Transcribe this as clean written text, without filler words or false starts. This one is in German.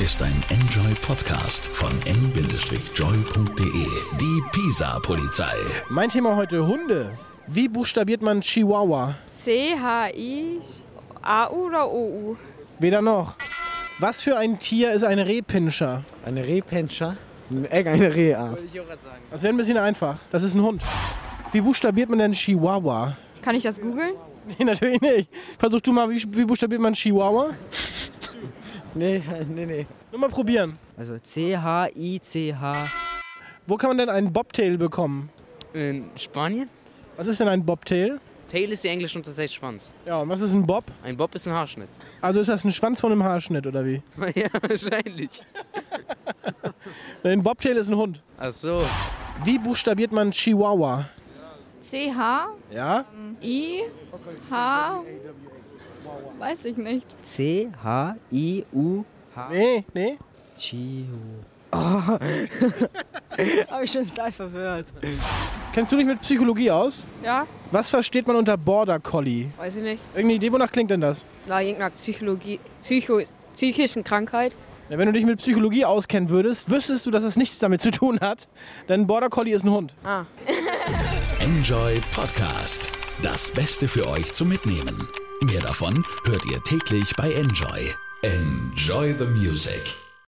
ist ein Enjoy-Podcast von n-joy.de. Die Pisa-Polizei. Mein Thema heute: Hunde. Wie buchstabiert man Chihuahua? C-H-I-A-U oder O-U? Weder noch. Was für ein Tier ist ein Rehpinscher? Eine Rehpinscher? Eine Reha. Das wäre ein bisschen einfach. Das ist ein Hund. Wie buchstabiert man denn Chihuahua? Kann ich das googeln? Nee, natürlich nicht. Versuch du mal, wie buchstabiert man Chihuahua? Nee. Nur mal probieren. Also C-H-I-C-H. Wo kann man denn einen Bobtail bekommen? In Spanien? Was ist denn ein Bobtail? Tail ist die englische und das heißt Schwanz. Ja, und was ist ein Bob? Ein Bob ist ein Haarschnitt. Also ist das ein Schwanz von einem Haarschnitt, oder wie? Ja, wahrscheinlich. Ein Bobtail ist ein Hund. Ach so. Wie buchstabiert man Chihuahua? C-H-I-H, Ja? weiß ich nicht. C-H-I-U-H. Nee. Chihu. Hab ich schon total verwirrt. Kennst du dich mit Psychologie aus? Ja, Was versteht man unter Border Collie? weiß ich nicht. Irgendeine Idee, wonach klingt denn das? Na, irgendeiner psychischen Krankheit. Ja, wenn du dich mit Psychologie auskennen würdest, wüsstest du, dass es nichts damit zu tun hat. Denn Border Collie ist ein Hund. Ah. Enjoy Podcast. Das Beste für euch zum Mitnehmen. Mehr davon hört ihr täglich bei Enjoy. Enjoy the music.